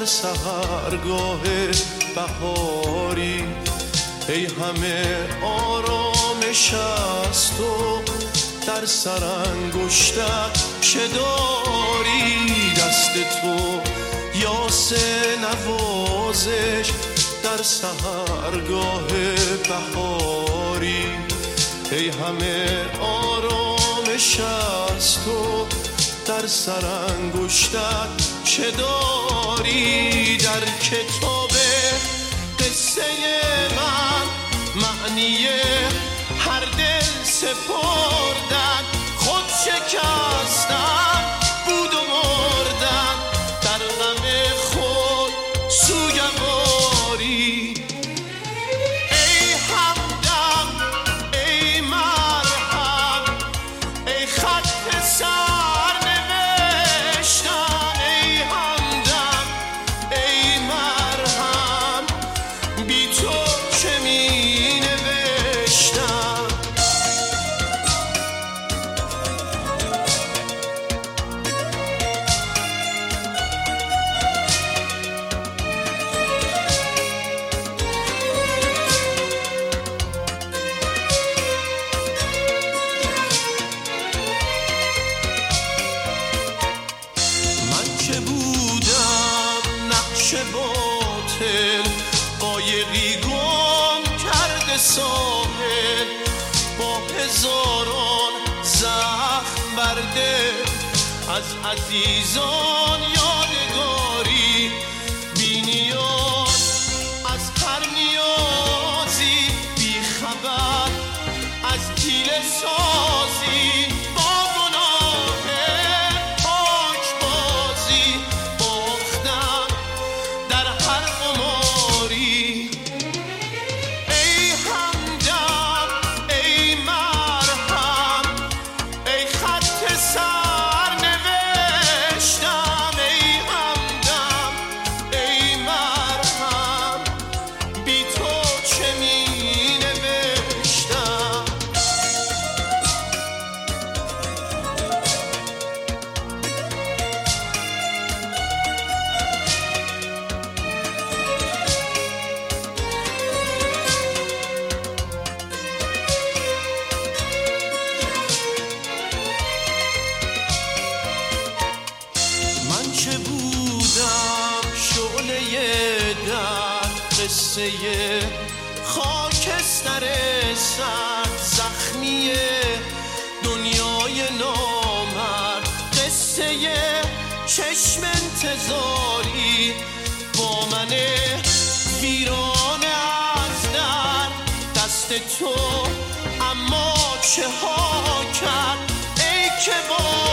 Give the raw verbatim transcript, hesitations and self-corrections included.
سحرگاه بهاری، ای همه آرامش از تو در سرانگشتت چه داری؟ دست تو یاس نوازش در سحرگاه بهاری، ای همه آرامش از تو در سرانگشتت چه داری؟ در کتاب قصه من معنی هر دل سپردن، خود شکستن بود و مردن، در غم خود سوگواری. ای همدم ای مرهم ای خط سر نوشتن، ای همدم ای مرهم بی تو چه می نوشتم. من که بودم نقش باطل، قایقی گم کرده ساحل، با هزاران زخم برده از عزیزان یادگاری، بی نیاز از هر نیازی، بی خبر از حیله سازی، با گناه پاک بازی باختم در هر قماری. ای همدم ای مرهم ای خط سر نوشتم، ای همدم ای مرهم بی تو چه می نوشتم. من چه بودم شعله در قصه خاکستر سر زخمی دنیای نامرد، قصه چشم انتظاری با من ویرانه از در دست تو، اما چه ها کرد ای که با